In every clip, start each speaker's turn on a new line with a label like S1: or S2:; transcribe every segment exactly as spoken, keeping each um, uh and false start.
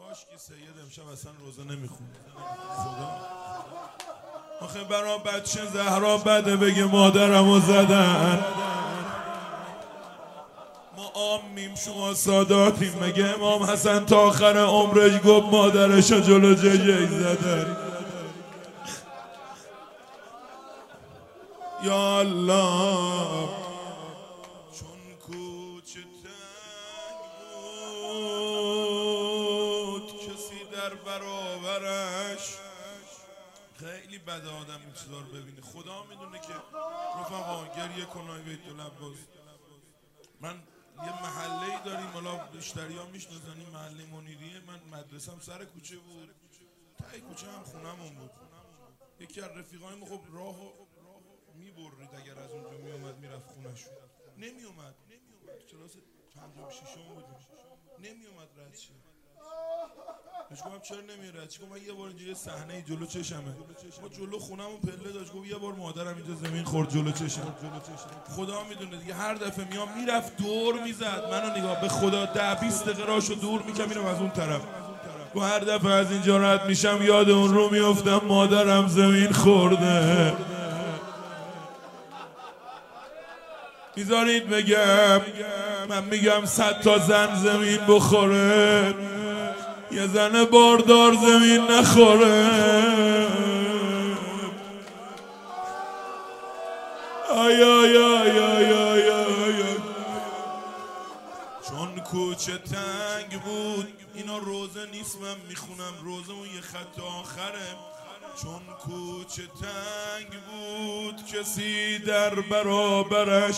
S1: کاش که سید امشب اصلا روزه نمیخوند. خدا آخه برا بچه زهرا بده بگه مادرمو زدن. ما عامیم شما ساداتیم. مگه امام حسن تا آخر عمرش گفت مادرشو جلو ججه زدن؟ یا الله چون کوچه تنگ بود کسی در برابرش. خیلی بده آدم این چیزا رو ببینه. خدا میدونه که رفقا گریه کنای بیت العباس. من یه محله ای داریم، حالا بیشتری ها میشناسن، این محله منیریه. من مدرسم سر کوچه بود، تای کوچه هم خونمون بود. یکی از رفیقایم خب راهو میبرید اگر از اونجا میومد میرفت خونش. نمیومد نمیومد کلاس پنجم ششم بودیم، نمیومد رد شه. بهش گفتم چرا نمیاد رد شه؟ گفت من یه بار اینجا یه صحنه جلو چشمه، ما جلو خونمون پله داشت، گفت یه بار مادرم اینجا زمین خورد جلو چشم. خدا میدونه دیگه هر دفعه میام میرفت دور میزد منو نگاه، به خدا ده بیست دقیقه راشو دور میکنم میرم از اون طرف. و هر دفعه از اینجا رد میشم یاد اون رو میافتم مادرم زمین خورده. میذارید بگم، من میگم صد تا زن زمین بخوره یه زن باردار زمین نخوره. آی آی آی آی آی آی. چون کوچه تنگ بود، اینا روزه نیست من میخونم، روزه اون یه خط آخره. چون کوچه تنگ بود کسی در برابرش.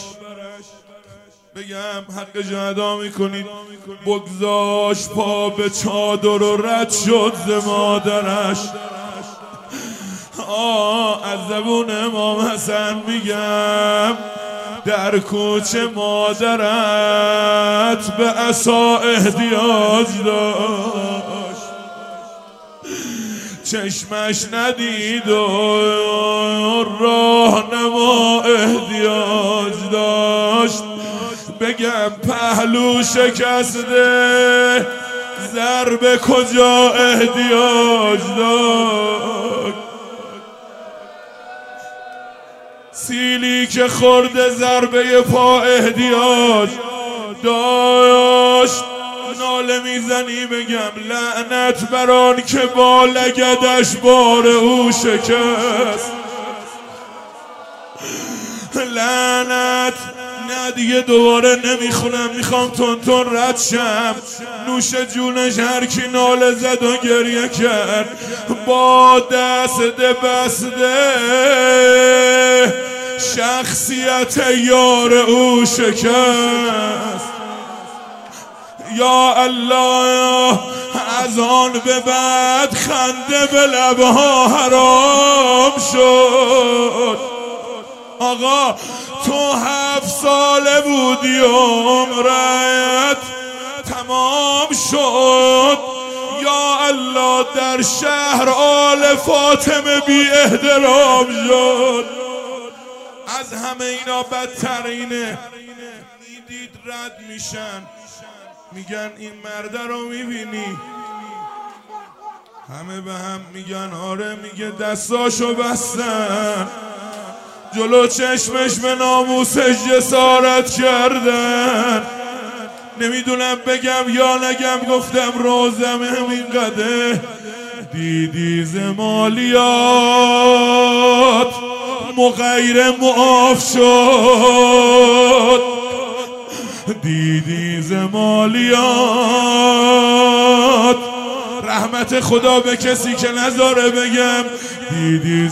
S1: بگم حق ادا میکنید. بگذاشت پا به چادر و رد شد ز مادرش. آه از زبون امام حسن میگم در کوچه مادرت به عصا احتیاج داشت، چشمش ندید و راهنما احتیاج داشت. بگم پهلو شکسته ضربه کجا احتیاج داشت؟ سیلی که خورده ضربه پا احتیاج داشت. ناله میزنی بگم لعنت بران که با لگدش بار او شکست. لعنت. نه دیگه دوباره نمیخونم، میخوام تون تون رد شم. نوش جونش هر کی ناله زد و گریه کرد با دست بسته شخصیت یار او شکست. یا الله از آن به بعد خنده به لبها حرام شد. آقا تو هفت ساله بودی و عمرت تمام شد. یا الله در شهر آل فاطمه بی احترام شد. از همه اینا بدتر اینه، میدید رد میشن میگن این مرده رو میبینی، همه به هم میگن آره، میگه دستاشو بستن جلو چشمش به ناموسش جسارت کردن. نمیدونم بگم یا نگم، گفتم روزم همین قده. دیدی زمالیات مغیر معاف شد، دیدی زمالیات رحمت خدا به کسی که نذاره بگم. دیدی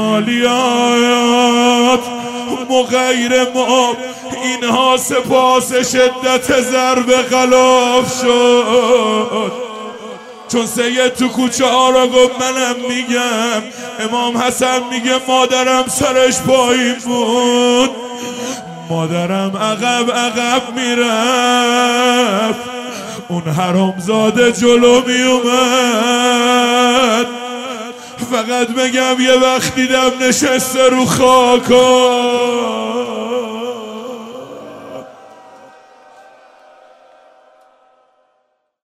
S1: زمالیات مغیر معاف، اینها سپاس شدت ضرب غلاف شد. چون سید تو کوچه ها را گفت منم میگم. امام حسن میگه مادرم سرش پایین بود، مادرم عقب عقب میرفت، اون حرامزاده جلو میومد. فقط بگم یه وقت دیدم نشسته رو خاکا